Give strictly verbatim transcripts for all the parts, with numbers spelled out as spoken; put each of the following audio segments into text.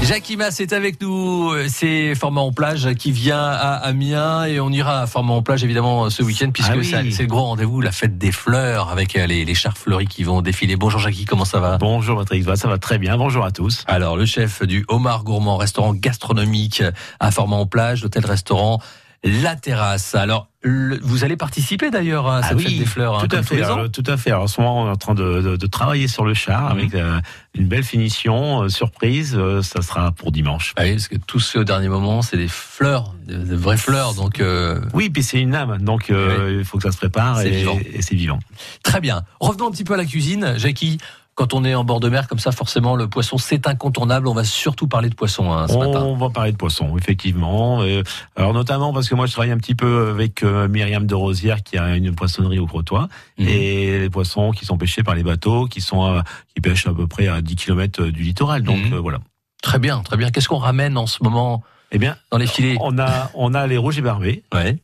Jackie Mass est avec nous, c'est Format en plage qui vient à Amiens et on ira à Format en plage évidemment ce week-end puisque ah oui. c'est, c'est le gros rendez-vous, la fête des fleurs avec les, les chars fleuris qui vont défiler. Bonjour Jackie, comment ça va ? Bonjour Patrick, ça va très bien, bonjour à tous. Alors le chef du Homard Gourmand, restaurant gastronomique à Format en plage, l'hôtel-restaurant La Terrasse. Alors le, vous allez participer d'ailleurs à cette ah oui, fête des fleurs tout hein, à fait. Alors, tout à fait. Alors, en ce moment, on est en train de, de, de travailler sur le char mmh. avec euh, une belle finition, euh, surprise. Euh, ça sera pour dimanche. Ah oui, parce que tout ce au dernier moment, c'est des fleurs, des, des vraies fleurs. Donc euh... oui, puis c'est une âme, donc euh, oui. il faut que ça se prépare c'est et, vivant. et c'est vivant. Très bien. Revenons un petit peu à la cuisine, Jackie. Quand on est en bord de mer comme ça, forcément, le poisson, c'est incontournable. On va surtout parler de poisson hein, ce on matin. On va parler de poisson, effectivement. Euh, alors notamment parce que moi, je travaille un petit peu avec euh, Myriam de Rosière, qui a une poissonnerie au Crotoy, mmh. et les poissons qui sont pêchés par les bateaux, qui sont à, qui pêchent à peu près à dix kilomètres du littoral. Donc mmh. euh, voilà. Très bien, très bien. Qu'est-ce qu'on ramène en ce moment Eh bien, dans les filets ? On a, on a les rouges et barbés. Ouais.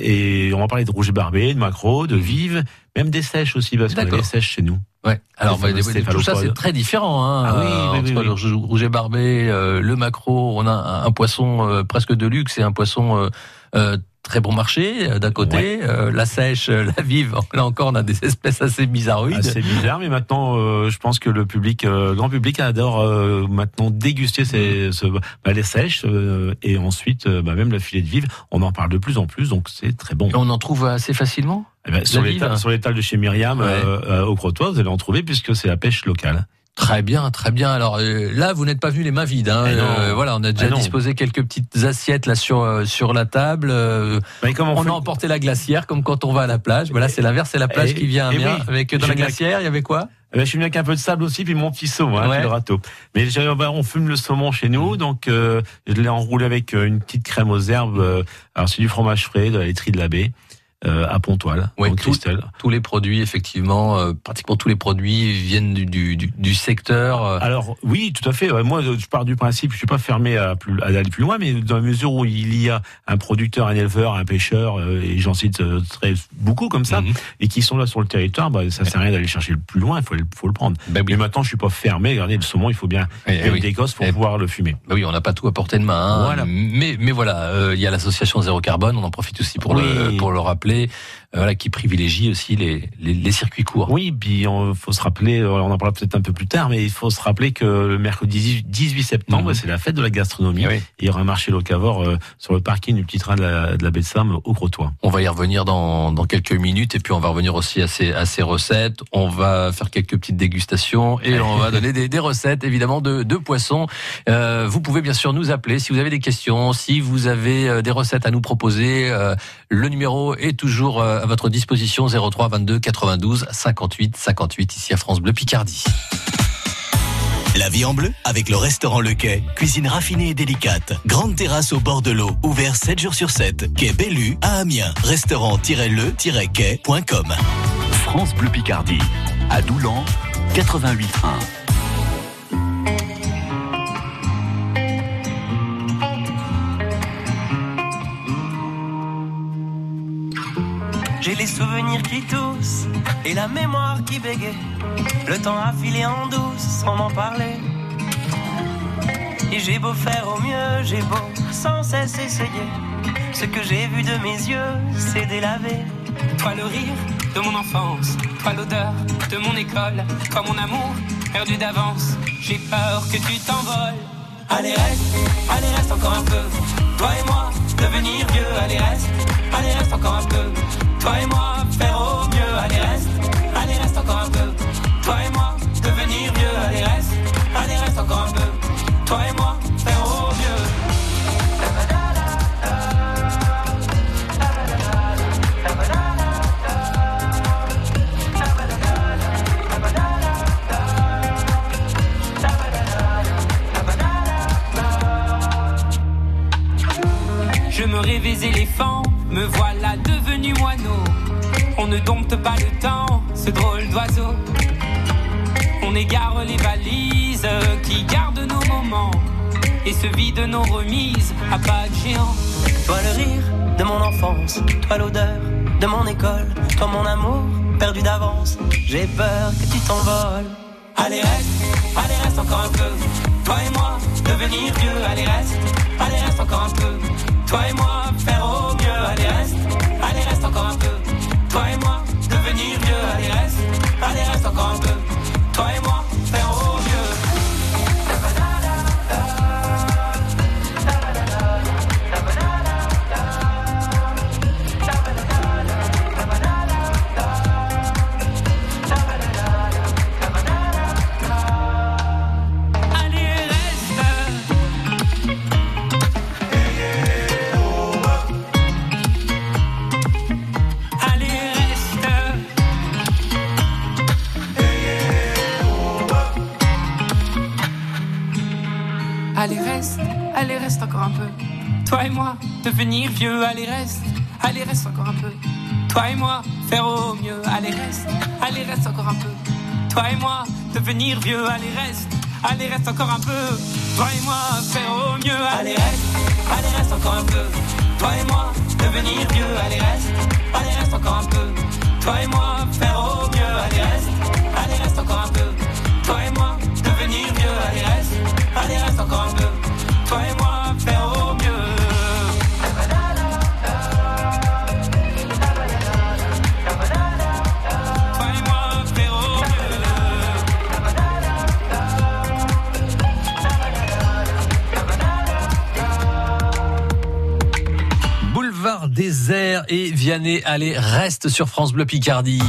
Et on va parler de rouges et barbés, de maquereaux, de vives, même des sèches aussi, parce qu'on a des sèches chez nous. Ouais. Alors, bah, tout ça, c'est très différent. Hein, ah oui, oui, oui, entre oui. le rouge et barbé, euh, le maquereau, on a un, un poisson euh, presque de luxe et un poisson euh, euh, très bon marché euh, d'un côté. Ouais. Euh, la sèche, euh, la vive, là encore, on a des espèces assez bizarroïdes. Assez bizarre, mais maintenant, euh, je pense que le public, euh, le grand public adore euh, maintenant déguster ces, ce, bah, les sèches euh, et ensuite, euh, bah, même le filet de vive. On en parle de plus en plus, donc c'est très bon. Et on en trouve assez facilement. Eh ben, sur, les ta- sur les tables de chez Myriam, ouais. euh, euh, au Crotoy, vous allez en trouver puisque c'est la pêche locale. Très bien, très bien. Alors euh, là, vous n'êtes pas venu les mains vides. Hein. Euh, voilà, on a déjà disposé quelques petites assiettes là sur euh, sur la table. Euh, on, on fait... a emporté la glacière, comme quand on va à la plage. Voilà, c'est l'inverse, c'est la plage et, qui vient à Amiens. Oui. Avec dans la glacière, il y avait quoi ? Eh ben, je suis venu avec un peu de sable aussi, puis mon petit saumon, hein, ouais. le râteau. Mais bah, on fume le saumon chez nous, donc euh, je l'ai enroulé avec une petite crème aux herbes. Euh, alors c'est du fromage frais, de la laiterie de l'abbé. Euh, à Pontoise, oui, en tout, Christelle. Tous les produits, effectivement, euh, pratiquement tous les produits viennent du, du, du, du secteur. Euh. Alors oui, tout à fait. Moi, je pars du principe, je suis pas fermé à, plus, à aller plus loin, mais dans la mesure où il y a un producteur, un éleveur, un pêcheur, euh, et j'en cite euh, très beaucoup comme ça, mm-hmm. et qui sont là sur le territoire, bah, ça sert à rien d'aller chercher le plus loin. Il faut, faut le prendre. Ben oui. Mais maintenant, je suis pas fermé. Regardez, le saumon, il faut bien et, oui. des gosses pour et pouvoir le fumer. Ben oui, on n'a pas tout à portée de main. Hein. Voilà. Mais mais voilà, euh, il y a l'association Zéro Carbone. On en profite aussi pour oui. le pour le rappeler. Euh, voilà, qui privilégie aussi les, les, les circuits courts. Oui, puis il faut se rappeler, on en parlera peut-être un peu plus tard, mais il faut se rappeler que le mercredi dix-huit septembre, mmh. c'est la fête de la gastronomie. Oui. Il y aura un marché locavore euh, sur le parking du petit train de la, de la baie de Somme au Crotoy. On va y revenir dans, dans quelques minutes et puis on va revenir aussi à ces, à ces recettes. On va faire quelques petites dégustations et on va donner des, des recettes évidemment de, de poissons. Euh, vous pouvez bien sûr nous appeler si vous avez des questions, si vous avez des recettes à nous proposer. Euh, le numéro est toujours euh, à votre disposition, zéro trois vingt-deux quatre-vingt-douze cinquante-huit cinquante-huit, ici à France Bleu Picardie. La vie en bleu avec le restaurant Le Quai. Cuisine raffinée et délicate. Grande terrasse au bord de l'eau. Ouvert sept jours sur sept. Quai Bellu à Amiens. Restaurant-le quai point com. France Bleu Picardie. À Doulan, quatre-vingt-huit un. J'ai les souvenirs qui toussent et la mémoire qui bégaye. Le temps a filé en douce sans m'en parler. Et j'ai beau faire au mieux, j'ai beau sans cesse essayer. Ce que j'ai vu de mes yeux, c'est délavé. Toi le rire de mon enfance, toi l'odeur de mon école, toi mon amour perdu d'avance. J'ai peur que tu t'envoles. Allez reste, allez reste encore un peu. Toi et moi, devenir vieux. Allez reste, allez reste encore un peu. Toi et moi, faire au mieux. Allez reste, allez reste encore un peu. Toi et moi, devenir vieux. Allez reste, allez reste encore un peu. Toi et moi, faire au mieux. Je me rêvais éléphant, me voilà devenu moineau. On ne dompte pas le temps, ce drôle d'oiseau. On égare les valises qui gardent nos moments et se vide nos remises à pas de géant. Toi le rire de mon enfance, toi l'odeur de mon école, toi mon amour perdu d'avance. J'ai peur que tu t'envoles. Allez reste, allez reste encore un peu. Toi et moi, devenir devenir vieux. Allez reste, allez reste encore un peu. Toi et moi, faire au mieux. Allez reste, allez reste encore un peu. Toi et moi, devenir vieux. Allez reste, allez reste encore un peu. Toi et moi, faire au mieux. Allez reste, allez reste encore un peu. Toi et moi, devenir vieux. Allez reste, allez reste encore un peu. Toi et moi, faire au mieux. Allez reste, allez reste encore un peu. Toi et moi, devenir vieux. Allez reste, allez reste encore un peu. Toi et moi, faire au mieux. Allez reste, allez reste encore un peu. Toi et moi, devenir vieux. Allez reste, allez reste encore un peu. Toi et moi, faire au mieux. Allez reste, allez reste encore un peu. Toi et moi, devenir vieux. Allez reste, allez reste encore un peu. Toi et moi, faire au mieux. Toi et moi, faire au mieux. Boulevard désert et Vianney, allez, reste sur France Bleu Picardie.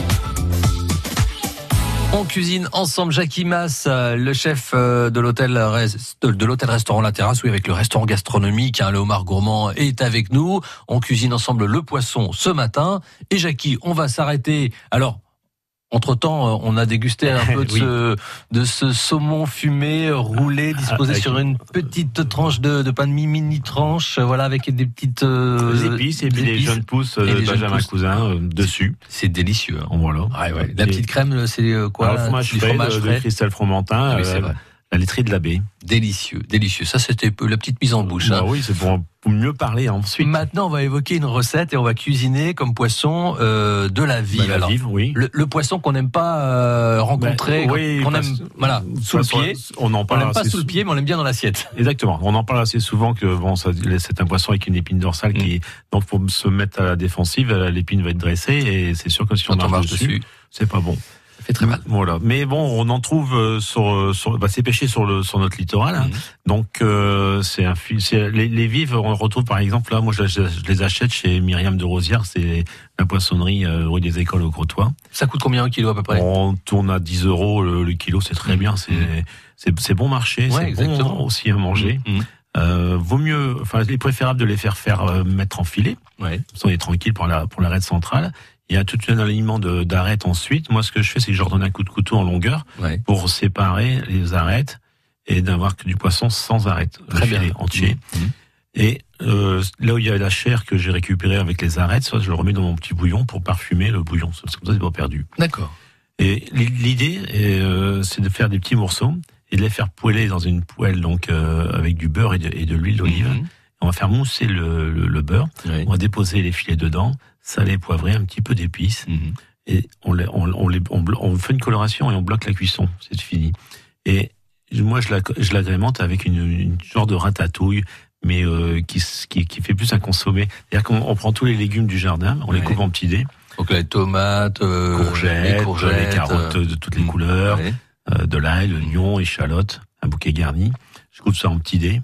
On cuisine ensemble. Jackie Masse, le chef de l'hôtel de l'hôtel restaurant La Terrasse, oui, avec le restaurant gastronomique, hein, le homard gourmand est avec nous. On cuisine ensemble le poisson ce matin. Et Jackie, on va s'arrêter. Alors, entre-temps, on a dégusté un peu de, oui. ce, de ce saumon fumé, roulé, disposé avec sur une petite tranche de, de pain de mie, mini tranche, voilà, avec des petites euh, épices et puis des jeunes pousses de Benjamin Cousin euh, dessus. C'est délicieux. Hein. Voilà. Ouais, ouais. La petite crème, c'est quoi? Alors, le fromage frais, fromage frais de Christelle Fromentin, ah, oui, euh, la laiterie de l'abbé. Délicieux, délicieux. Ça, c'était la petite mise en bouche. Bah hein. Oui, c'est pour, pour mieux parler ensuite. Maintenant, on va évoquer une recette et on va cuisiner comme poisson euh, de la vive. Bah, la Alors, vive, oui. Le, le poisson qu'on n'aime pas euh, rencontrer, bah, oui, qu'on parce, aime, voilà, sous le pied. On en parle on l'aime pas sous sou... le pied, mais on l'aime bien dans l'assiette. Exactement. On en parle assez souvent que bon, ça, c'est un poisson avec une épine dorsale mmh. qui, donc, pour se mettre à la défensive, l'épine va être dressée et c'est sûr que si on marche, on marche dessus, dessus, c'est pas bon. Ça fait très mal. Voilà. Mais bon, on en trouve sur, sur bah, c'est pêché sur le sur notre littoral. Hein. Mmh. Donc euh, c'est un c'est les, les vives, on retrouve par exemple là, moi je, je, je les achète chez Myriam de Rosière, c'est la poissonnerie euh, rue des Écoles au Crotoy. Ça coûte combien un kilo à peu près? On tourne à dix euros le, le kilo, c'est très mmh. bien, c'est mmh. c'est c'est bon marché, ouais, c'est exactement. Bon aussi à manger. Mmh. Euh, vaut mieux, enfin, il est préférable de les faire faire euh, mettre en filet. Ouais. Comme ça, on est tranquille pour la pour l'arête centrale. Il y a tout un alignement de, d'arêtes ensuite. Moi, ce que je fais, c'est que je leur donne un coup de couteau en longueur ouais. pour séparer les arêtes et d'avoir que du poisson sans arêtes. Très bien. Entier. Mmh. Et euh, là où il y a la chair que j'ai récupérée avec les arêtes, soit je le remets dans mon petit bouillon pour parfumer le bouillon. C'est comme ça, c'est pas perdu. D'accord. Et l'idée, est, euh, c'est de faire des petits morceaux et de les faire poêler dans une poêle donc euh, avec du beurre et de, et de l'huile d'olive. Mmh. On va faire mousser le, le, le beurre. Oui. On va déposer les filets dedans, salé, poivré, un petit peu d'épices. Mmh. Et on, les, on, on, les, on, on fait une coloration et on bloque la cuisson. C'est fini. Et moi, je, la, je l'agrémente avec une, une genre de ratatouille, mais euh, qui, qui, qui fait plus un consommé. C'est-à-dire qu'on on prend tous les légumes du jardin, on oui. les coupe en petits dés. Donc les tomates, euh, courgettes, les, courgettes, les carottes euh, de toutes les mmh. couleurs, oui. euh, de l'ail, l'oignon, échalote, un bouquet garni. Je coupe ça en petits dés.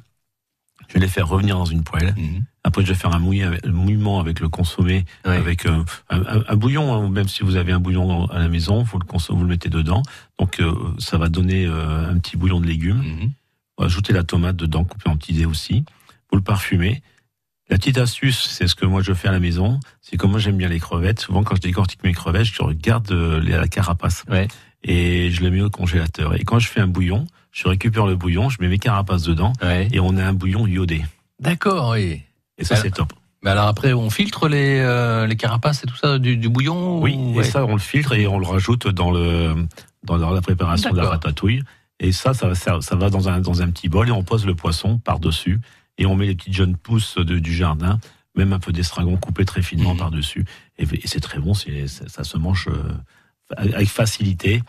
Je vais les faire revenir dans une poêle. Mmh. Après, je vais faire un, mouillement avec, un mouillement avec le consommé, oui. avec euh, un, un, un bouillon. Hein, même si vous avez un bouillon à la maison, vous le, consom- vous le mettez dedans. Donc, euh, ça va donner euh, un petit bouillon de légumes. Mmh. Vous ajoutez la tomate dedans, coupée en petits dés aussi. Vous le parfumez. La petite astuce, c'est ce que moi je fais à la maison. C'est comme moi j'aime bien les crevettes. Souvent, quand je décortique mes crevettes, je regarde euh, la carapace. Ouais. Et je le mets au congélateur. Et quand je fais un bouillon, je récupère le bouillon, je mets mes carapaces dedans, ouais. et on a un bouillon iodé. D'accord, oui. Et ça, alors, c'est top. Mais alors après, on filtre les euh, les carapaces et tout ça du, du bouillon. Oui, ou... et ouais. ça, on le filtre et on le rajoute dans le dans la préparation D'accord. de la ratatouille. Et ça, ça, ça, ça va dans un dans un petit bol et on pose le poisson par dessus et on met les petites jeunes pousses de, du jardin, même un peu d'estragon coupé très finement mmh. par dessus. Et, et c'est très bon, c'est, ça, ça se mange euh, avec facilité.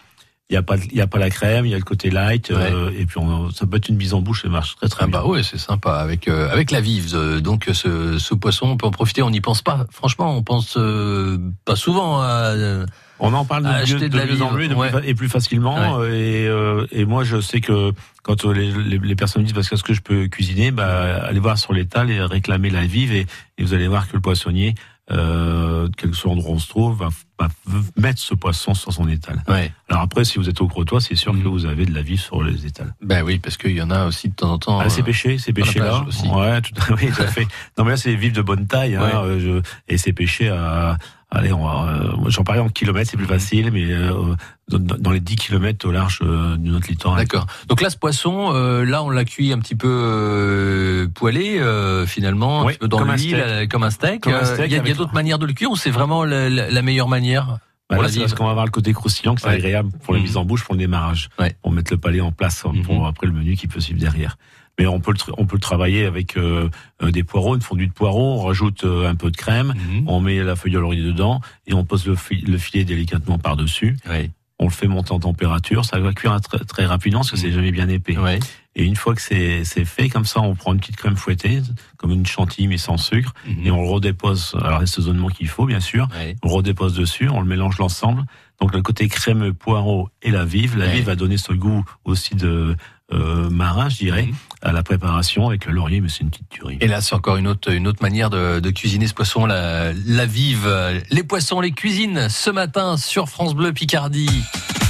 il y a pas, il y a pas la crème, il y a le côté light, Ouais. euh, et puis on, ça peut être une mise en bouche, ça marche très très Ah bien. bah ouais, c'est sympa avec euh, avec la vive. euh, donc ce, ce poisson, on peut en profiter. On n'y pense pas. Franchement, on pense euh, pas souvent à. euh, On en parle de, Acheter mieux, de de la mieux en vive, mieux et, de ouais. plus fa- et plus facilement. Ouais. Et, euh, et moi, je sais que quand les, les, les personnes me disent parce que est-ce que je peux cuisiner, bah, allez voir sur l'étal et réclamer la vive, et, et vous allez voir que le poissonnier, euh, quel que soit l'endroit où on se trouve, va, va mettre ce poisson sur son étal. Ouais. Alors après, si vous êtes au Crotoy, c'est sûr Mhm. que vous avez de la vive sur les étals. Ben oui, parce qu'il y en a aussi de temps en temps. Ah, c'est euh, pêché, c'est dans la pêché là. plage aussi. Ouais, tout, oui, tout à fait. Non, mais là, c'est vive de bonne taille, hein, Ouais. euh, je, et c'est pêché à, allez, on va, euh, moi, j'en parlais en kilomètres, c'est plus facile, mais euh, dans, dans les dix kilomètres au large euh, de notre littoral. D'accord. Donc là, ce poisson, euh, là, on l'a cuit un petit peu euh, poêlé, euh, finalement, un Oui, petit peu dans comme un l'huile, steak. euh, comme un steak. Comme un Euh, steak Il y a, il y a avec- d'autres manières de le cuire ou c'est vraiment la, la- la meilleure manière Bah pour là, la c'est vive? parce qu'on va avoir le côté croustillant, que c'est Ouais. agréable pour la Mhm. mise en bouche, pour le démarrage, Ouais. pour mettre le palais en place, hein, pour Mhm. après le menu qui peut suivre derrière. Mais on peut le, tra- on peut le travailler avec euh, euh, des poireaux, une fondue de poireaux, on rajoute euh, un peu de crème, Mhm. on met la feuille de laurier dedans et on pose le, fi- le filet délicatement par-dessus. Ouais. On le fait monter en température, ça va cuire très, très rapidement parce que c'est jamais bien épais. Ouais. Et une fois que c'est c'est fait, comme ça, on prend une petite crème fouettée, comme une chantilly mais sans sucre, Mhm. et on le redépose à l'assaisonnement qu'il faut, bien sûr. Ouais. On le redépose dessus, on le mélange l'ensemble. Donc le côté crémeux, poireau et la vive. La Ouais. vive va donner ce goût aussi de euh, marin, je dirais, Mhm. à la préparation avec le laurier, mais c'est une petite tuerie. Et là, c'est encore une autre, une autre manière de, de cuisiner ce poisson, la, la vive. Les poissons, les cuisines, ce matin sur France Bleu Picardie.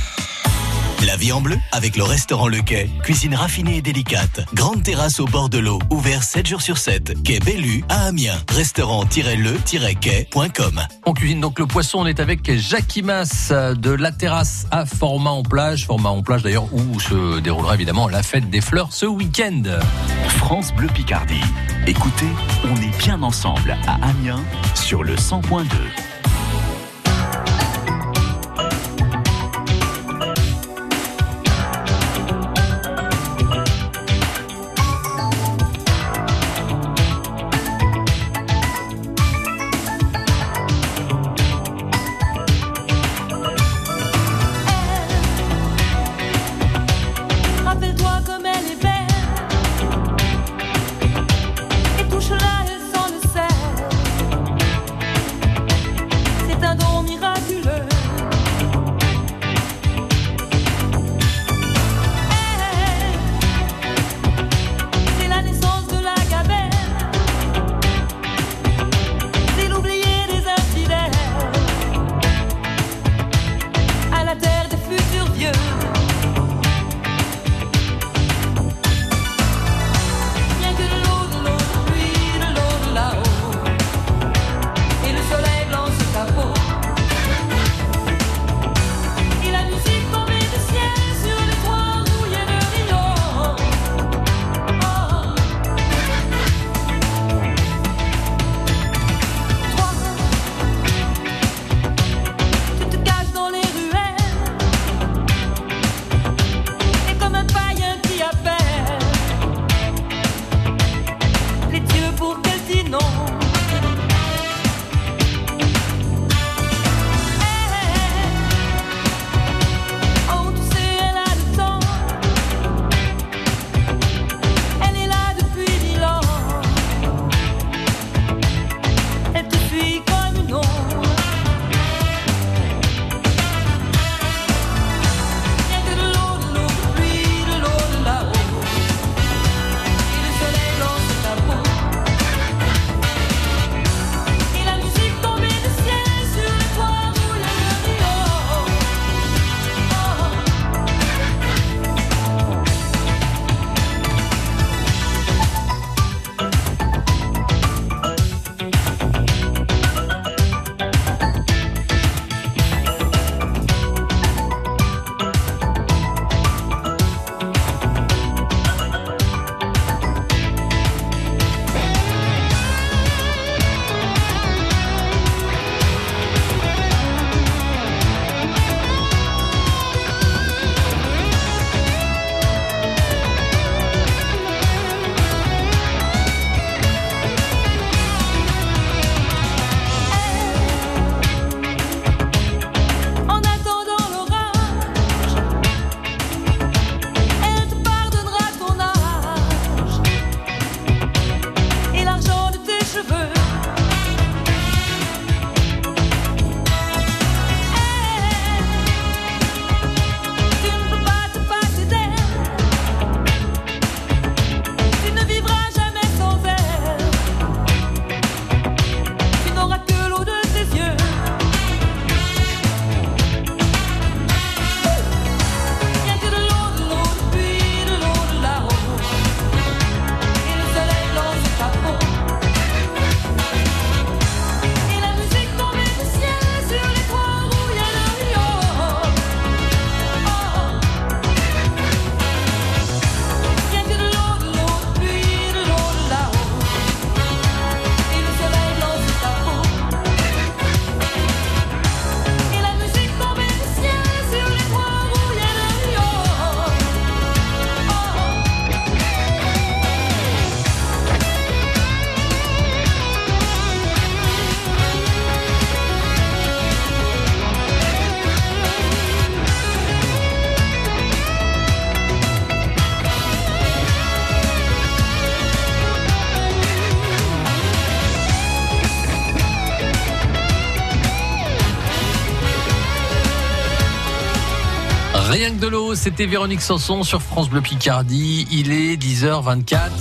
La vie en bleu avec le restaurant Le Quai. Cuisine raffinée et délicate. Grande terrasse au bord de l'eau. Ouvert sept jours sur sept. Quai Bellu à Amiens. Restaurant-le-quai point com. On cuisine donc le poisson. On est avec Jackie Mas de la terrasse à Format-en-Plage. Format-en-Plage d'ailleurs où se déroulera évidemment la fête des fleurs ce week-end. France Bleu Picardie. Écoutez, on est bien ensemble à Amiens sur le cent point deux. Rappelle-toi comme elle est belle et touche-la, elle sent le sel. Bordelot, c'était Véronique Sanson sur France Bleu Picardie. Il est dix heures vingt-quatre.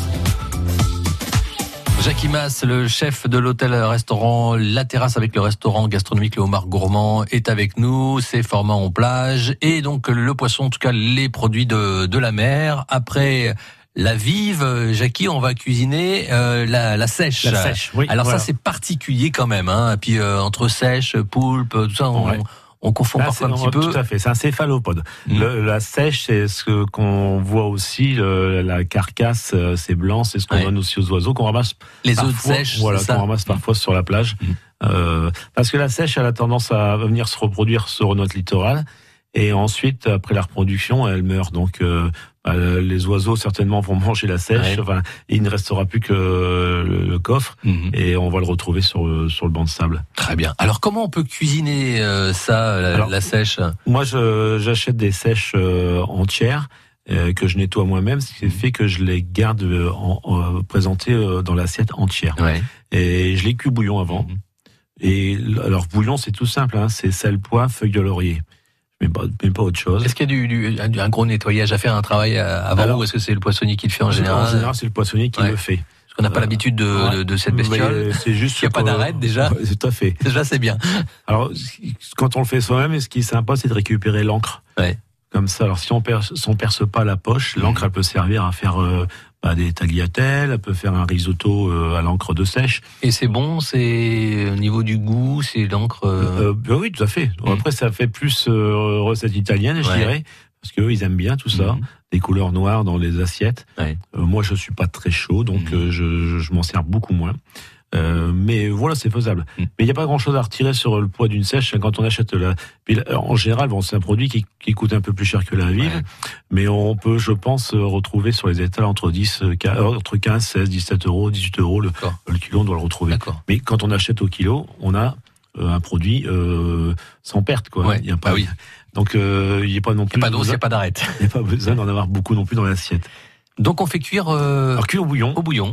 Jacques Imas, le chef de l'hôtel-restaurant La Terrasse avec le restaurant gastronomique Le Homard Gourmand, est avec nous. C'est formant en plage. Et donc, le poisson, en tout cas, les produits de, de la mer. Après la vive, Jackie, on va cuisiner euh, la, la sèche. La sèche, oui. Alors voilà. ça, c'est particulier quand même. Hein. Et puis, euh, entre sèche, poulpe, tout ça, on... Ouais. On confond Là, parfois un c'est, petit peu. Tout à fait, c'est un céphalopode. Mmh. Le, la sèche, c'est ce qu'on voit aussi, le, la carcasse, c'est blanc, c'est ce qu'on ouais. donne aussi aux oiseaux, qu'on ramasse Les parfois, œufs de sèche, voilà, c'est ça. qu'on ramasse parfois mmh. sur la plage. Mmh. Euh, parce que la sèche, elle a tendance à venir se reproduire sur notre littoral. Et ensuite, après la reproduction, elle meurt. Donc, euh, bah, les oiseaux, certainement, vont manger la sèche. Ouais. Enfin, il ne restera plus que le, le coffre. Mmh. Et on va le retrouver sur le, sur le banc de sable. Très bien. Alors, comment on peut cuisiner euh, ça, la, Alors, la sèche ? Moi, je, j'achète des sèches euh, entières euh, que je nettoie moi-même, ce qui mmh. fait que je les garde euh, en, en, présentées euh, dans l'assiette entière. Ouais. Et je les cuis bouillon avant. Mmh. Et alors, bouillon, c'est tout simple. Hein, c'est sel, poivre, feuilles de laurier. Mais pas, mais pas autre chose. Est-ce qu'il y a du, du, un gros nettoyage à faire, un travail avant, Alors, ou est-ce que c'est le poissonnier qui le fait en général ? En général, c'est le poissonnier qui ouais. le fait. Parce qu'on n'a pas euh, l'habitude de, ouais. de, de cette bestiole. Mais c'est juste. Il n'y a pas d'arrêt déjà. Ouais, tout à fait. Déjà, c'est bien. Alors, quand on le fait soi-même, ce qui est sympa, c'est de récupérer l'encre. Ouais. Comme ça. Alors, si on perce, si on perce pas la poche, mmh. l'encre, elle peut servir à faire euh, bah, des tagliatelles, elle peut faire un risotto euh, à l'encre de sèche. Et c'est bon, c'est au niveau du goût, c'est l'encre. Euh... Euh, bah oui, tout à fait. Mmh. Après, ça fait plus euh, recette italienne, je ouais. dirais, parce qu'eux, ils aiment bien tout ça, mmh. des couleurs noires dans les assiettes. Ouais. Euh, moi, je suis pas très chaud, donc mmh. euh, je, je m'en sers beaucoup moins. Euh, mais voilà, c'est faisable. Mmh. Mais il n'y a pas grand-chose à retirer sur le poids d'une sèche quand on achète la. Puis, en général, bon, c'est un produit qui, qui coûte un peu plus cher que la vive, ouais. mais on peut, je pense, retrouver sur les étals entre dix, entre quinze, seize, dix-sept euros, dix-huit euros le, le kilo, on doit le retrouver. D'accord. Mais quand on achète au kilo, on a euh, un produit euh, sans perte, quoi. Ouais. Il y a pas. Ah oui. Donc euh, il n'y a pas non plus. Il n'y a pas d'os, il n'y a pas d'arrêt. Il n'y a pas besoin d'en avoir beaucoup non plus dans l'assiette. Donc on fait cuire. Euh... Alors cuire au bouillon. Au bouillon.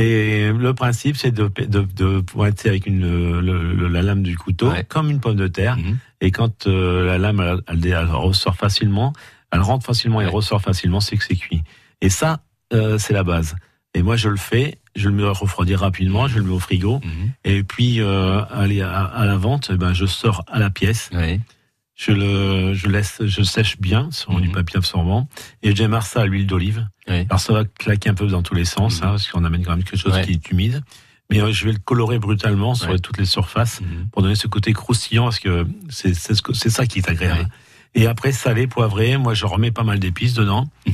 Et le principe, c'est de, de, de pointer avec une, le, le, la lame du couteau, ouais. comme une pomme de terre. Mmh. Et quand euh, la lame, elle, elle, elle ressort facilement, elle rentre facilement ouais. et ressort facilement, c'est que c'est cuit. Et ça, euh, c'est la base. Et moi, je le fais, je le mets refroidir rapidement, mmh. je le mets au frigo. Mmh. Et puis, euh, aller à, à la vente, ben, je sors à la pièce. Ouais. Je le, je laisse, je sèche bien sur mmh. du papier absorbant et je démarre ça à l'huile d'olive. Oui. Alors ça va claquer un peu dans tous les sens, mmh. hein, parce qu'on amène quand même quelque chose ouais. qui est humide. Mais euh, je vais le colorer brutalement sur ouais. toutes les surfaces mmh. pour donner ce côté croustillant, parce que c'est, c'est, c'est ça qui est agréable. Ouais. Et après, salé, poivré, moi je remets pas mal d'épices dedans. Mmh.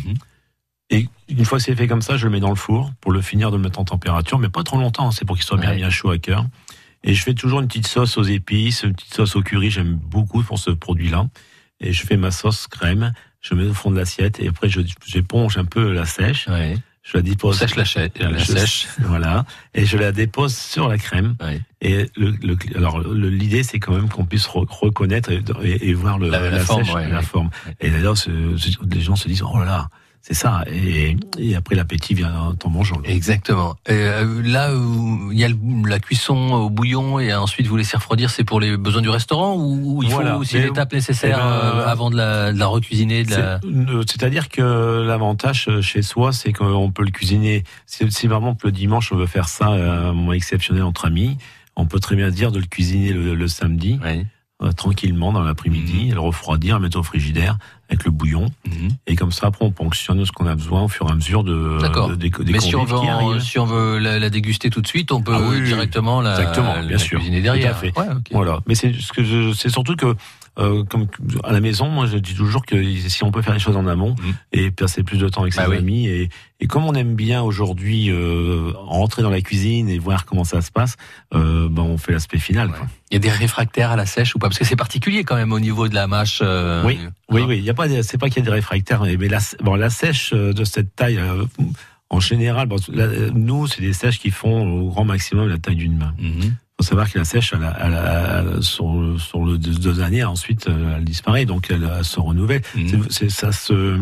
Et une fois que c'est fait comme ça, je le mets dans le four pour le finir de le mettre en température, mais pas trop longtemps, c'est pour qu'il soit ouais. bien bien chaud à cœur. Et je fais toujours une petite sauce aux épices, une petite sauce au curry, j'aime beaucoup pour ce produit-là. Et je fais ma sauce crème, je mets au fond de l'assiette, et après je, j'éponge un peu la sèche. Ouais. Je la dépose. Sèche la, chè- la je, sèche. Voilà. Et je la dépose sur la crème. Ouais. Et le, le, alors, le, l'idée, c'est quand même qu'on puisse re- reconnaître et, et, et voir le, la, la, la forme, sèche, ouais, la ouais. forme. Et d'ailleurs, c'est, c'est, les gens se disent, oh là là. C'est ça, et, et après l'appétit vient en mangeant. Exactement. Et euh, là, il y a le, la cuisson au bouillon et ensuite vous laissez refroidir, c'est pour les besoins du restaurant ou il voilà. faut aussi mais, l'étape nécessaire ben, euh, avant de la, de la recuisiner de la... C'est, c'est-à-dire que l'avantage chez soi, c'est qu'on peut le cuisiner. Si, si vraiment le dimanche on veut faire ça, un moment exceptionnel entre amis, on peut très bien dire de le cuisiner le, le samedi. Oui. Euh, tranquillement dans l'après-midi, mmh. le refroidir, le mettre au frigidaire avec le bouillon, mmh. et comme ça après on ponctionne ce qu'on a besoin au fur et à mesure de, D'accord. de, de, de des Mais si on veut, en, si on veut la, la déguster tout de suite, on peut ah oui, directement la, exactement, la, bien la sûr. cuisiner derrière. Tout à fait. Ouais, okay. Voilà. Mais c'est ce que je, c'est surtout que euh, comme à la maison, moi je dis toujours que si on peut faire les choses en amont mmh. et passer plus de temps avec bah ses oui. amis, et, et comme on aime bien aujourd'hui euh, rentrer dans la cuisine et voir comment ça se passe, euh, ben on fait l'aspect final. Ouais. Quoi. Il y a des réfractaires à la sèche ou pas? Parce que c'est particulier quand même au niveau de la mâche. Euh, oui, oui, oui. Il y a pas, c'est pas qu'il y a des réfractaires, mais la, bon, la sèche de cette taille, euh, en général, bon, la, nous, c'est des sèches qui font au grand maximum la taille d'une main. Mm-hmm. Faut savoir que la sèche, elle a, elle a, elle a, sur, sur le deux années, ensuite, elle disparaît, donc elle, elle se renouvelle. Mm-hmm. C'est, c'est, ça se,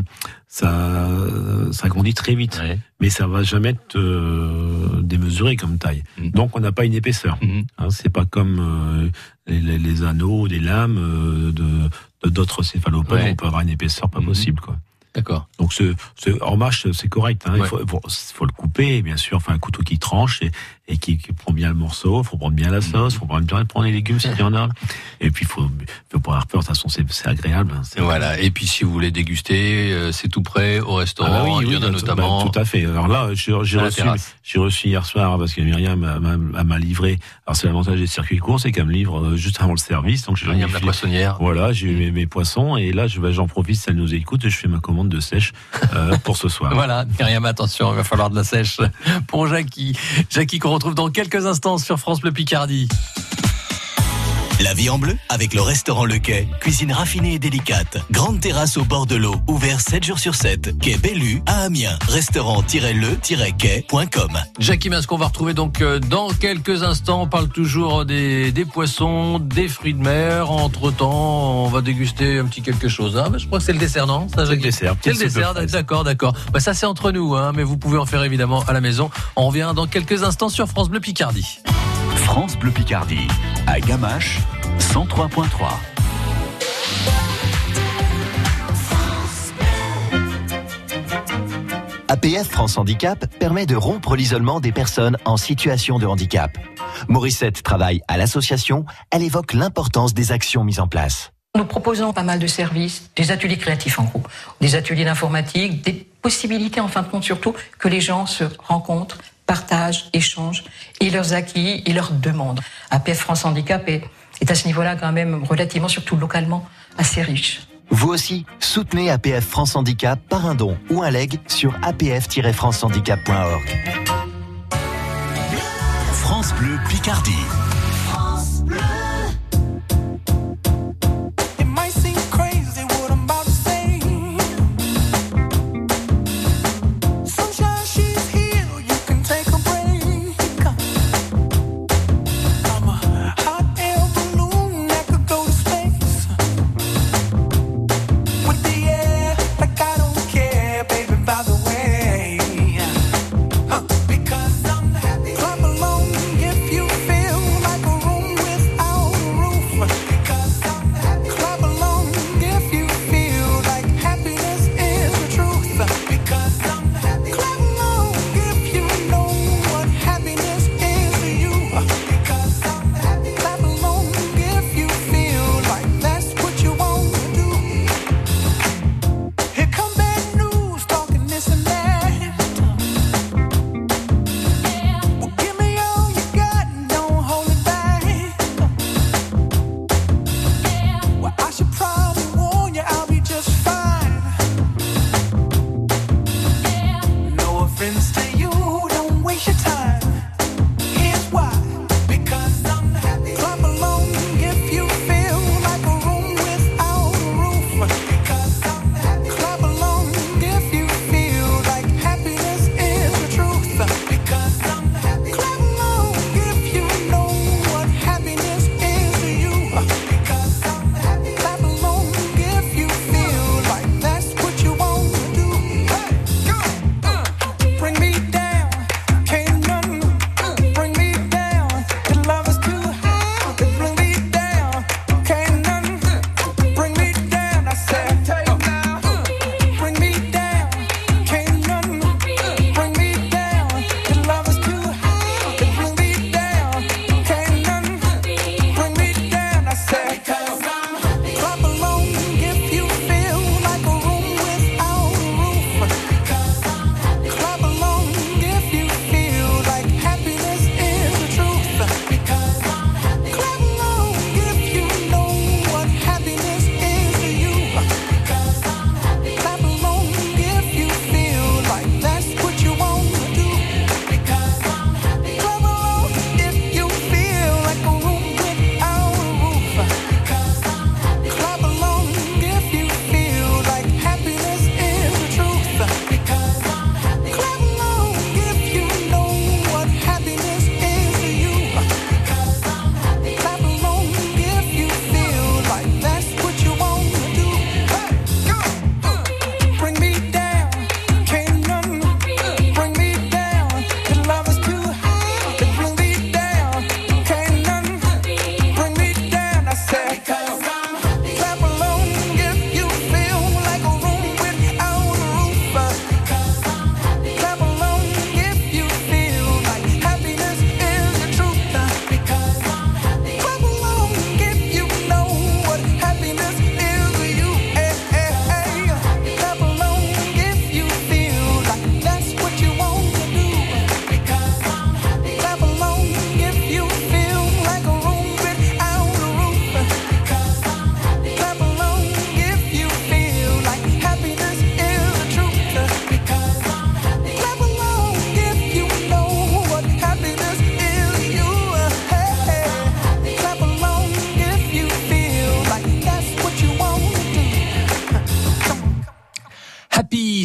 ça, ça grandit très vite, ouais. mais ça va jamais être euh, démesuré comme taille. Mm-hmm. Donc on n'a pas une épaisseur. Mm-hmm. Hein, c'est pas comme euh, les, les, les anneaux, des lames euh, de, d'autres céphalopodes, Ouais. on peut avoir une épaisseur pas Mhm. possible, quoi. D'accord. Donc ce, ce en marche c'est correct. Hein. Ouais. Il faut, faut, faut le couper, bien sûr. Enfin un couteau qui tranche et, et qui, qui prend bien le morceau. Faut prendre bien la sauce. Faut prendre bien prendre les légumes s'il y en a. Et puis faut, faut pas avoir peur. De toute façon c'est, c'est agréable. Hein. C'est Voilà. Et puis si vous voulez déguster, euh, c'est tout prêt au restaurant. Ah bah oui, Il y oui, en a bah, notamment. bah, tout à fait. Alors là, j'ai, j'ai à la reçu, terrasse. j'ai reçu hier soir parce que Myriam m'a, m'a, m'a livré. Alors c'est l'avantage des circuits courts, c'est qu'elle me livre euh, juste avant le service. Donc j'ai Myriam la filé- poissonnière. Voilà, j'ai eu mes, mes poissons et là je, bah, j'en profite, ça nous écoute et je fais ma commande de sèche euh, pour ce soir. Voilà, Myriam, attention, il va falloir de la sèche pour Jackie. Jackie qu'on retrouve dans quelques instants sur France Bleu Picardie. La vie en bleu avec le restaurant Le Quai. Cuisine raffinée et délicate. Grande terrasse au bord de l'eau. Ouvert sept jours sur sept. Quai Bellu à Amiens. Restaurant-le-quai point com. Jackie Mas qu'on va retrouver donc euh, dans quelques instants. On parle toujours des, des poissons, des fruits de mer. Entre temps, on va déguster un petit quelque chose. Hein. Je crois que c'est le dessert, non ça, C'est le Jackie dessert. C'est le petite soupe de dessert, fraises. d'accord, d'accord. Bah, ça c'est entre nous, hein, mais vous pouvez en faire évidemment à la maison. On revient dans quelques instants sur France Bleu Picardie. France Bleu Picardie, à Gamache, cent trois point trois. A P F France Handicap permet de rompre l'isolement des personnes en situation de handicap. Morissette travaille à l'association, elle évoque l'importance des actions mises en place. Nous proposons pas mal de services, des ateliers créatifs en gros, des ateliers d'informatique, des possibilités en fin de compte surtout que les gens se rencontrent, partagent, échangent et leurs acquis et leurs demandes. A P F France Handicap est, est à ce niveau-là quand même relativement, surtout localement, assez riche. Vous aussi, soutenez A P F France Handicap par un don ou un leg sur a p f tiret france handicap point org. France Bleu Picardie. It might seem crazy what I'm about to say. Sunshine, she's here, you can take a break. I'm a hot air balloon that could go to space. With the air, like I don't care, baby, by the way. Huh, because I'm happy. Clap along if you feel my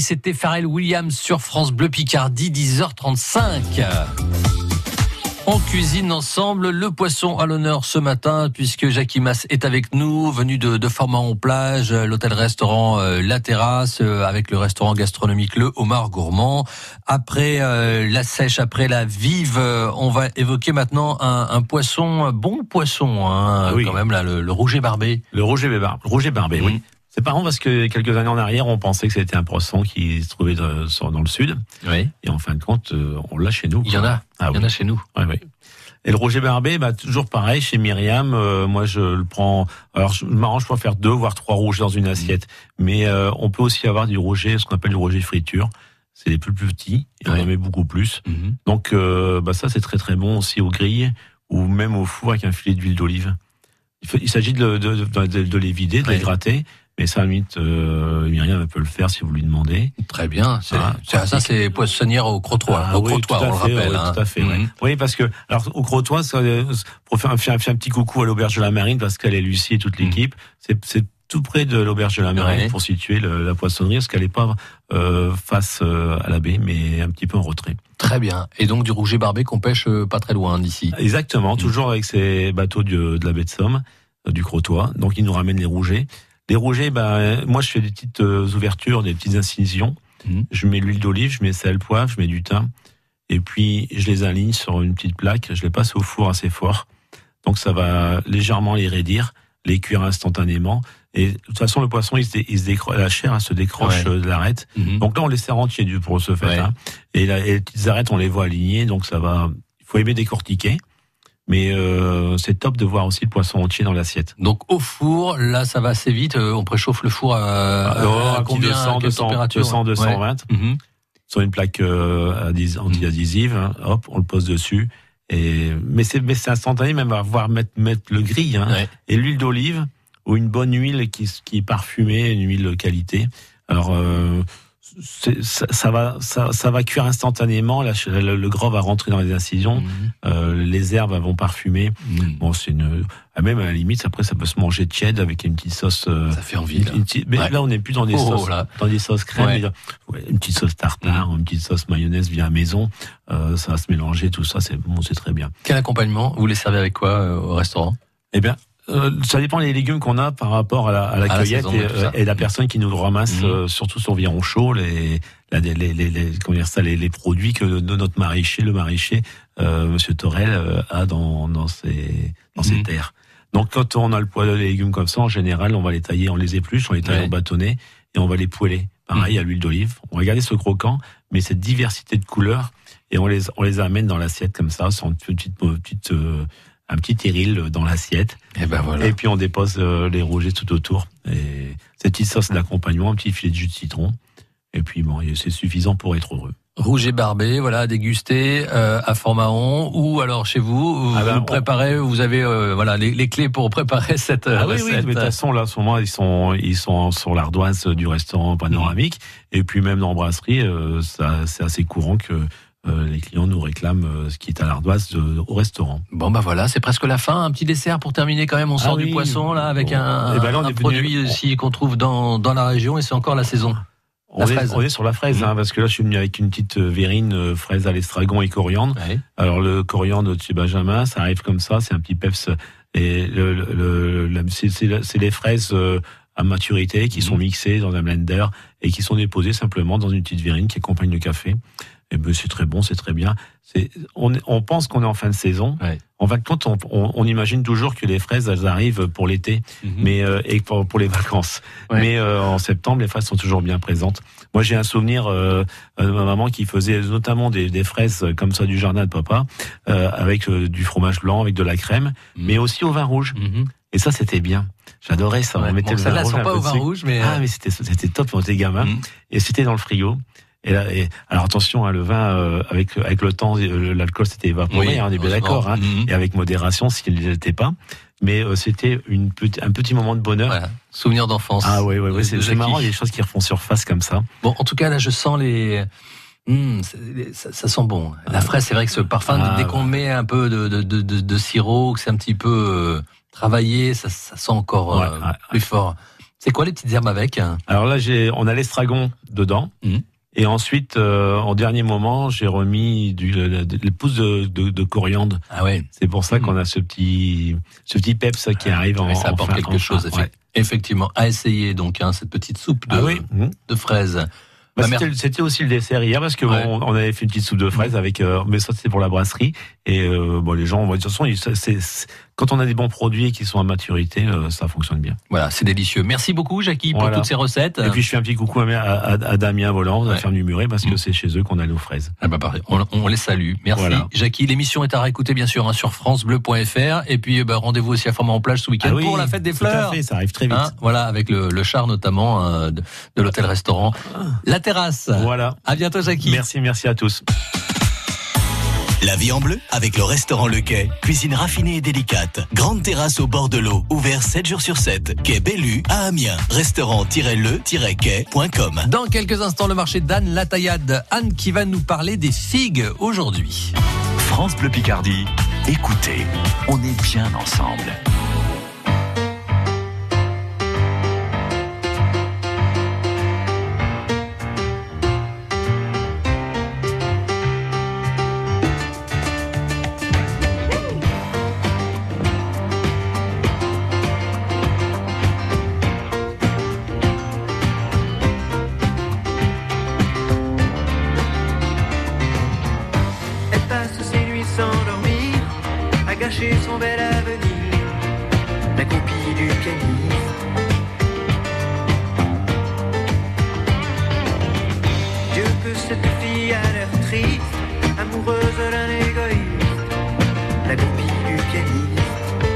c'était Pharrell Williams sur France Bleu Picardie, dix heures trente-cinq. On cuisine ensemble le poisson à l'honneur ce matin puisque Jackie Masse est avec nous, venu de, de Format-en-Plage, l'hôtel-restaurant euh, La Terrasse euh, avec le restaurant gastronomique Le Homard Gourmand. Après euh, la sèche, après la vive, euh, on va évoquer maintenant un, un poisson, un bon poisson, hein, oui. quand même là, le, le rouget barbé. Le rouget barbé, rouget barbé, mmh. oui. C'est marrant parce que quelques années en arrière, on pensait que c'était un poisson qui se trouvait dans, dans le sud. Oui. Et en fin de compte, on l'a chez nous. Il y en a. Ah, il y oui. en a chez nous. Oui, oui. Et le rouget barbé, bah, toujours pareil, chez Myriam, euh, moi je le prends, alors je m'arrange pour faire deux, voire trois rougets dans une assiette. Mmh. Mais euh, on peut aussi avoir du rouget, ce qu'on appelle du rouget friture. C'est les plus petits, et ouais. on en met beaucoup plus. Mmh. Donc euh, bah, ça c'est très très bon aussi au grill, ou même au four avec un filet d'huile d'olive. Il, faut, il s'agit de, de, de, de, de les vider, de ouais. les gratter. Mais ça, à la limite, euh, Myriam peut le faire si vous lui demandez. Très bien. C'est, ah, c'est, ça, c'est poissonnière au crottoir. Ah, au oui, crottoir, on fait, le rappelle. Oui, hein. Tout à fait. Mm-hmm. Ouais. Oui, parce que, alors, au crottoir, ça, pour faire un, faire un petit coucou à l'auberge de la Marine, parce qu'elle est Lucie et toute l'équipe, mm. c'est, c'est tout près de l'auberge de la Marine ouais. pour situer le, la poissonnerie, parce qu'elle n'est pas euh, face euh, à la baie, mais un petit peu en retrait. Très bien. Et donc, du rouget barbé qu'on pêche euh, pas très loin d'ici. Exactement. Mm. Toujours avec ces bateaux de, de la baie de Somme, euh, du crottoir. Donc, ils nous ramènent les rougets. Les rougets, ben, moi, je fais des petites euh, ouvertures, des petites incisions. Mmh. Je mets l'huile d'olive, je mets sel, poivre, je mets du thym. Et puis, je les aligne sur une petite plaque. Je les passe au four assez fort. Donc, ça va légèrement les raidir, les cuire instantanément. Et de toute façon, le poisson, il se, il se décro- la chair, elle se décroche ouais. de l'arête. Mmh. Donc là, on les sert entiers du pour ce fait. Ouais. Hein. Et, la, et les petites arêtes, on les voit alignées. Donc, ça va. Il faut aimer décortiquer. Mais euh, c'est top de voir aussi le poisson entier dans l'assiette. Donc au four, là ça va assez vite. On préchauffe le four à, Alors, à, à combien, deux cents, deux cents, deux cent vingt ouais. mm-hmm. sur une plaque euh, anti-adhésive. Hein, hop, on le pose dessus. Et mais c'est mais c'est instantané, même à voir mettre mettre le grill hein, ouais. et l'huile d'olive ou une bonne huile qui qui est parfumée, une huile de qualité. Alors euh, C'est, ça, ça va, ça, ça va cuire instantanément. La, le, le gras va rentrer dans les incisions. Mmh. Euh, les herbes vont parfumer. Mmh. Bon, c'est une, même à la limite, après, ça peut se manger tiède avec une petite sauce. Euh, ça fait envie. Là, une, une, mais ouais. là on n'est plus dans des oh, sauces, là. dans des sauces crème. Ouais. Ouais, une petite sauce tartare, mmh. une petite sauce mayonnaise via maison. Euh, ça va se mélanger, tout ça, c'est bon, c'est très bien. Quel accompagnement vous les servez avec quoi euh, au restaurant? Eh bien. Euh, ça dépend des légumes qu'on a par rapport à la, à la à cueillette la et, euh, et la personne qui nous le ramasse, mmh. euh, surtout sur Viron Chaud, les, la, les, les, les, comment dire ça, les, les produits que notre maraîcher, le maraîcher, euh, Monsieur Torel, euh, a dans, dans ses, dans mmh. ses terres. Donc quand on a le poids de légumes comme ça, en général, on va les tailler, on les épluche, on les taille ouais. en bâtonnets et on va les poêler. Pareil, mmh. à l'huile d'olive. On va garder ce croquant, mais cette diversité de couleurs et on les, on les amène dans l'assiette comme ça, sans une petite, petite euh, un petit terril dans l'assiette. Et ben voilà. Et puis on dépose euh, les rougets tout autour. Et cette petite sauce d'accompagnement, un petit filet de jus de citron. Et puis bon, c'est suffisant pour être heureux. Rouget barbé, voilà, dégusté euh, à Fort-Mahon ou alors chez vous, vous ah ben, préparez, on... vous avez euh, voilà les, les clés pour préparer cette ah recette. Oui, oui, mais de toute façon là, en ce moment, ils sont ils sont sur l'ardoise du restaurant panoramique. Mmh. Et puis même dans la brasserie, euh, ça, c'est assez courant que Euh, les clients nous réclament euh, ce qui est à l'ardoise de, au restaurant. Bon bah voilà, c'est presque la fin. Un petit dessert pour terminer quand même. On sort ah, du oui, poisson là avec bon. un, et ben là, on un est produit venu... aussi qu'on trouve dans dans la région et c'est encore la saison. On est, on est sur la fraise, mmh. hein, parce que là je suis venu avec une petite verrine euh, fraise à l'estragon et coriandre. Ouais. Alors le coriandre de chez Benjamin, ça arrive comme ça, c'est un petit peps. Et le, le, le, c'est, c'est, c'est les fraises euh, à maturité qui mmh. sont mixées dans un blender et qui sont déposées simplement dans une petite verrine qui accompagne le café. Et ben c'est très bon, c'est très bien. C'est, on, on pense qu'on est en fin de saison. Ouais. En fin de compte, on, on, on imagine toujours que les fraises elles arrivent pour l'été, mm-hmm. mais euh, et pour, pour les vacances. Ouais. Mais euh, en septembre, les fraises sont toujours bien présentes. Moi, j'ai un souvenir euh, de ma maman qui faisait notamment des, des fraises comme ça du jardin de papa, euh, avec euh, du fromage blanc, avec de la crème, mm-hmm. mais aussi au vin rouge. Mm-hmm. Et ça, c'était bien. J'adorais ça. Ouais, on mettait bon, le vin ça rouge. Ça pas au vin rouge, mais ah, mais c'était c'était top quand on était gamin. Mm-hmm. Et c'était dans le frigo. Et là, et, alors attention, hein, le vin euh, avec avec le temps, euh, l'alcool s'était évaporé, oui, hein, on est bien d'accord, hein, mmh. et avec modération s'il ne l'était pas. Mais euh, c'était une petit, un petit moment de bonheur. Voilà. Souvenir d'enfance. Ah oui, oui, oui, c'est, c'est marrant, il y a des choses qui refont surface comme ça. Bon, en tout cas là, je sens les. Mmh, ça, ça sent bon. La fraise, c'est vrai que ce parfum, ah, dès qu'on ouais. met un peu de de de, de, de sirop, que c'est un petit peu euh, travaillé, ça, ça sent encore euh, ouais, ouais, plus ouais. fort. C'est quoi les petites herbes avec? Alors là, j'ai, on a l'estragon dedans. Mmh. Et ensuite, euh, en dernier moment, j'ai remis du, de, de, les pousses de, de, de coriandre. Ah ouais. C'est pour ça mmh. qu'on a ce petit, ce petit peps qui arrive en, ça apporte en fin, quelque en chose, fin, effectivement. Ouais. Effectivement. À essayer, donc, hein, cette petite soupe de, ah oui. mmh. de fraises. Bah, c'était, c'était aussi le dessert hier parce que ouais. bon, on avait fait une petite soupe de fraises avec, euh, mais ça c'était pour la brasserie et euh, bon les gens, de toute façon, c'est, c'est, quand on a des bons produits qui sont à maturité, euh, ça fonctionne bien. Voilà, c'est délicieux. Merci beaucoup Jackie pour voilà. toutes ces recettes. Et puis je fais un petit coucou à, à, à Damien Volant, de ouais. la ferme du Muret, parce que mmh. c'est chez eux qu'on a nos fraises. Ah bah parfait. On, on les salue. Merci voilà. Jackie. L'émission est à réécouter bien sûr hein, sur francebleu point f r et puis bah, rendez-vous aussi à Froment-en-Plage ce week-end ah oui, pour la fête des fleurs. Tout à fait, ça arrive très vite. Hein, voilà, avec le, le char notamment hein, de, de l'hôtel-restaurant ah. La Terrasse. Voilà. À bientôt Jackie. Merci, merci à tous. La vie en bleu avec le restaurant Le Quai. Cuisine raffinée et délicate. Grande terrasse au bord de l'eau. Ouvert sept jours sur sept. Quai Bellu à Amiens. Restaurant-le-quai point com. Dans quelques instants, le marché d'Anne Lataillade. Anne qui va nous parler des figues aujourd'hui. France Bleu Picardie. Écoutez, on est bien ensemble. Son bel avenir, la copie du pianiste. Dieu que cette fille a l'air triste, amoureuse d'un égoïste, la copie du pianiste.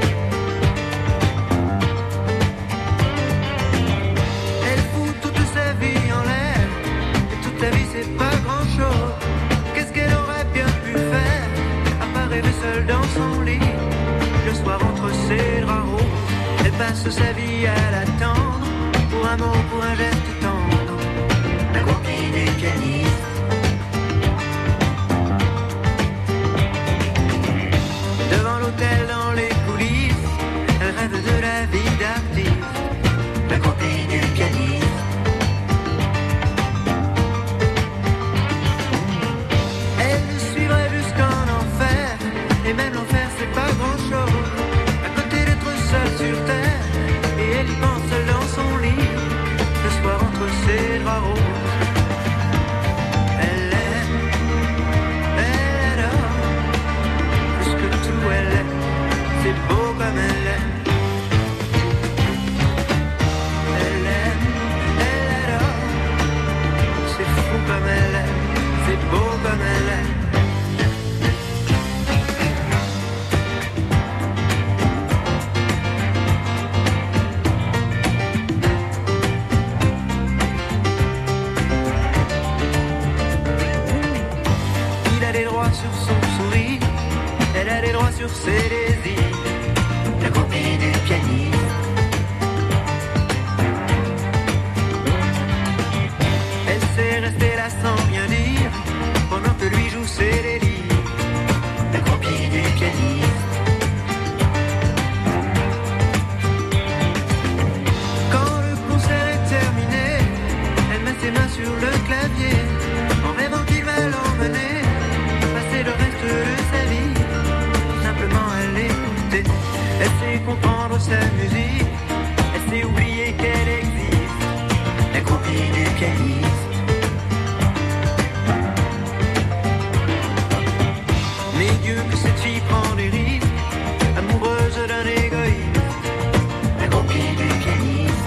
Elle fout toute sa vie en l'air, et toute la vie c'est pas grand chose. Qu'est-ce qu'elle aurait bien pu faire, à part rêver seule dans son lit? Le soir entre ses draps roses, elle passe sa vie à l'attendre, pour un mot, pour un geste tendre, la copie du pianiste. Devant l'hôtel, dans les coulisses, elle rêve de la vie d'artiste, la copie du pianiste. Elle le suivrait jusqu'en enfer, et même l'enfer c'est pas grand chose. Sur terre, et elle y pense seule dans son lit, le soir entre ses draps roses. Elle aime, elle adore, plus que tout elle aime, c'est beau comme elle aime. Elle aime, elle adore, c'est fou comme elle aime, c'est beau comme elle aime. Sur son sourire, elle a les droits sur ses désirs, la copie du pianiste. Elle sait rester là sans rien dire, pendant que lui joue ses délires, la copie du pianiste. Quand le concert est terminé, elle met ses mains sur le clavier, en rêvant qu'il va l'emmener le reste de sa vie, tout simplement à l'écouter. Elle sait comprendre sa musique, elle sait oublier qu'elle existe, la copie du pianiste. Mais Dieu que cette fille prend des risques, amoureuse d'un égoïste, la copie du pianiste.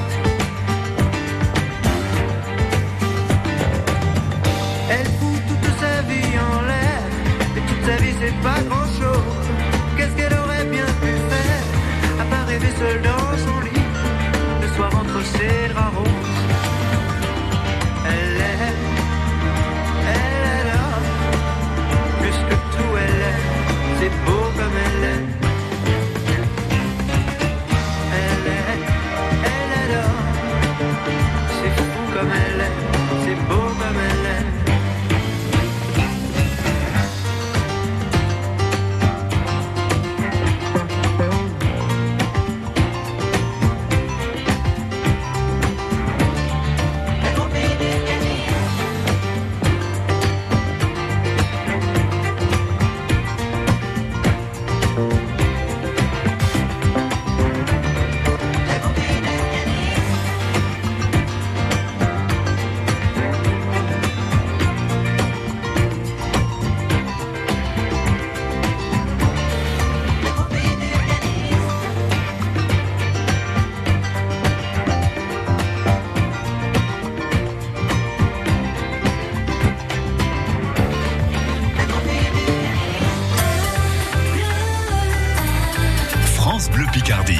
Elle fout toute sa vie en l'air, sa vie c'est pas grand chose. Qu'est-ce qu'elle aurait bien pu faire, à part rêver seule dans son lit, le soir entre ses draps roses. Elle aime, elle adore, plus que tout elle aime, c'est beau comme elle aime. Elle aime, elle adore, c'est fou comme elle aime, c'est beau comme elle aime. Picardie.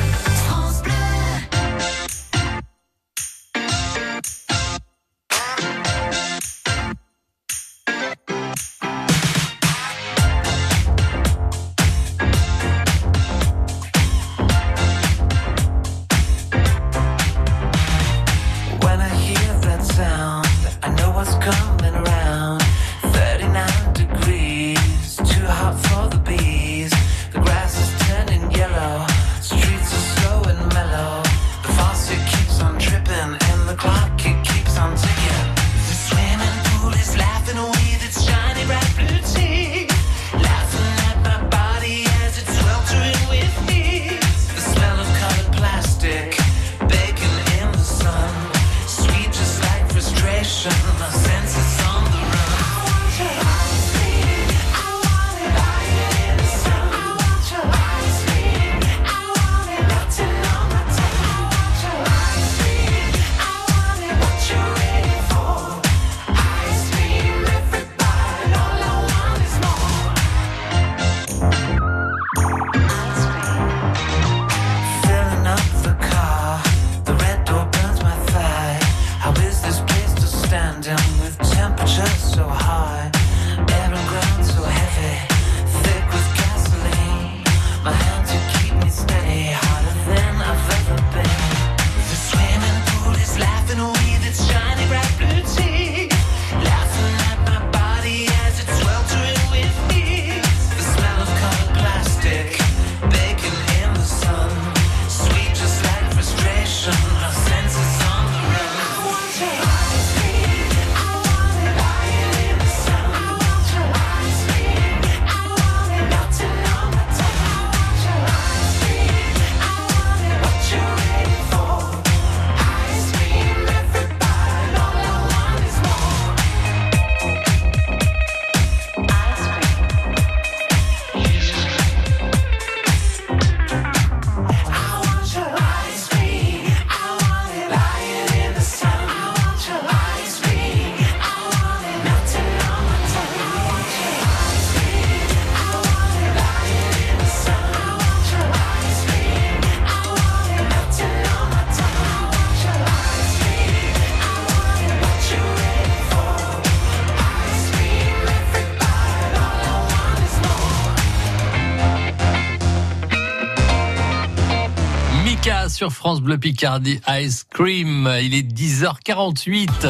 Sur France Bleu Picardie, Ice Cream. Il est dix heures quarante-huit.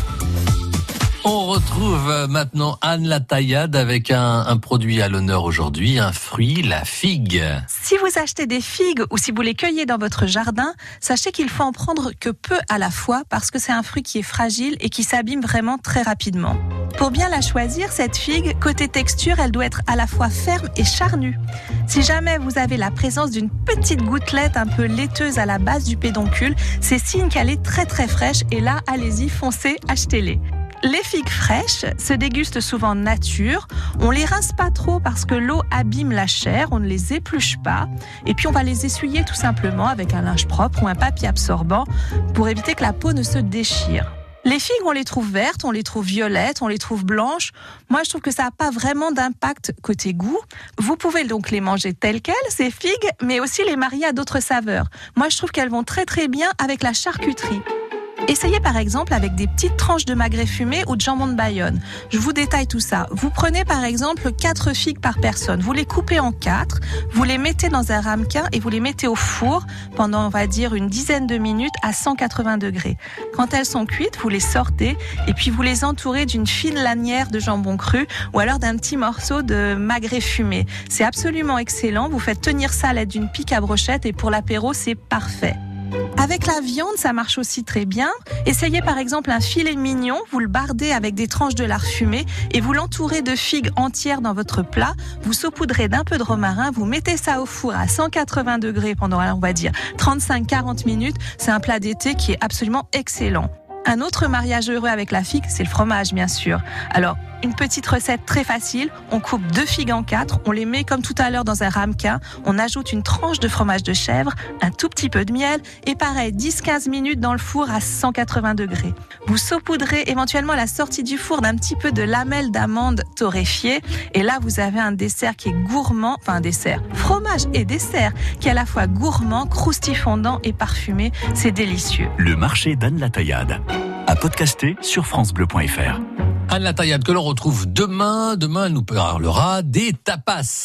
On retrouve maintenant Anne La Taillade avec un, un produit à l'honneur aujourd'hui, un fruit, la figue. Si vous achetez des figues ou si vous les cueillez dans votre jardin, sachez qu'il faut en prendre que peu à la fois parce que c'est un fruit qui est fragile et qui s'abîme vraiment très rapidement. Pour bien la choisir, cette figue, côté texture, elle doit être à la fois ferme et charnue. Si jamais vous avez la présence d'une petite gouttelette un peu laiteuse à la base du pédoncule, c'est signe qu'elle est très très fraîche et là, allez-y, foncez, achetez-les. Les figues fraîches se dégustent souvent nature. On les rince pas trop parce que l'eau abîme la chair, on ne les épluche pas. Et puis on va les essuyer tout simplement avec un linge propre ou un papier absorbant pour éviter que la peau ne se déchire. Les figues, on les trouve vertes, on les trouve violettes, on les trouve blanches. Moi, je trouve que ça n'a pas vraiment d'impact côté goût. Vous pouvez donc les manger telles quelles, ces figues, mais aussi les marier à d'autres saveurs. Moi, je trouve qu'elles vont très très bien avec la charcuterie. Essayez par exemple avec des petites tranches de magret fumé ou de jambon de Bayonne. Je vous détaille tout ça. Vous prenez par exemple quatre figues par personne. Vous les coupez en quatre, vous les mettez dans un ramequin et vous les mettez au four pendant, on va dire, une dizaine de minutes à cent quatre-vingts degrés. Quand elles sont cuites, vous les sortez et puis vous les entourez d'une fine lanière de jambon cru ou alors d'un petit morceau de magret fumé. C'est absolument excellent. Vous faites tenir ça à l'aide d'une pique à brochette et pour l'apéro, c'est parfait. Avec la viande, ça marche aussi très bien. Essayez par exemple un filet mignon, vous le bardez avec des tranches de lard fumé et vous l'entourez de figues entières dans votre plat. Vous saupoudrez d'un peu de romarin, vous mettez ça au four à cent quatre-vingts degrés pendant, on va dire, trente-cinq à quarante minutes. C'est un plat d'été qui est absolument excellent. Un autre mariage heureux avec la figue, c'est le fromage, bien sûr. Alors, une petite recette très facile. On coupe deux figues en quatre, on les met comme tout à l'heure dans un ramequin, on ajoute une tranche de fromage de chèvre, un tout petit peu de miel et pareil, dix à quinze minutes dans le four à cent quatre-vingts degrés. Vous saupoudrez éventuellement à la sortie du four d'un petit peu de lamelles d'amandes torréfiées et là, vous avez un dessert qui est gourmand, enfin un dessert, fromage et dessert, qui est à la fois gourmand, croustifondant et parfumé. C'est délicieux. Le marché d'Anne-la-Taillade. À podcaster sur francebleu point fr. Anne Lataillade que l'on retrouve demain. Demain, elle nous parlera des tapas.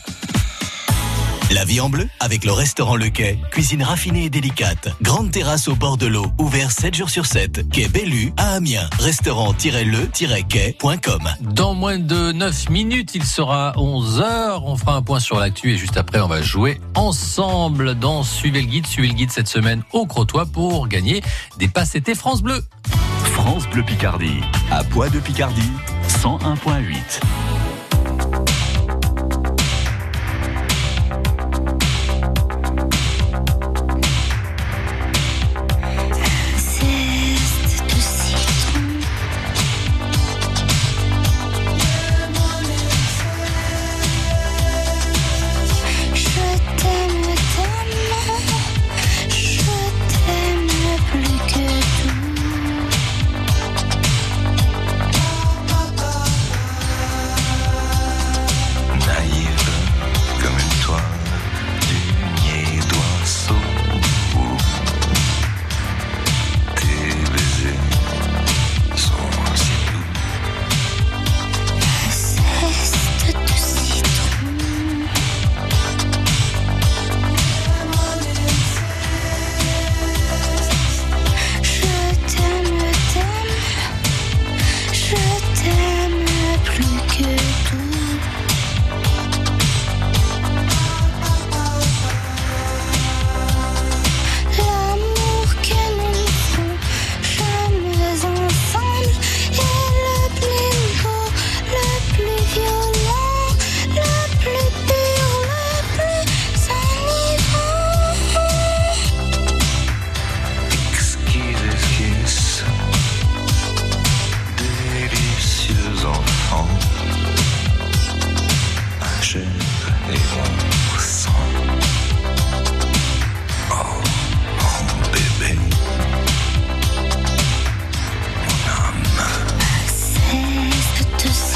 La vie en bleu avec le restaurant Le Quai. Cuisine raffinée et délicate. Grande terrasse au bord de l'eau. Ouvert sept jours sur sept. Quai Bellu à Amiens. restaurant le quai point com. Dans moins de neuf minutes, il sera onze heures. On fera un point sur l'actu et juste après, on va jouer ensemble dans Suivez le guide. Suivez le guide cette semaine au Crotoy pour gagner des passes été France Bleu. France Bleu Picardie, à Poix de Picardie, cent un virgule huit. To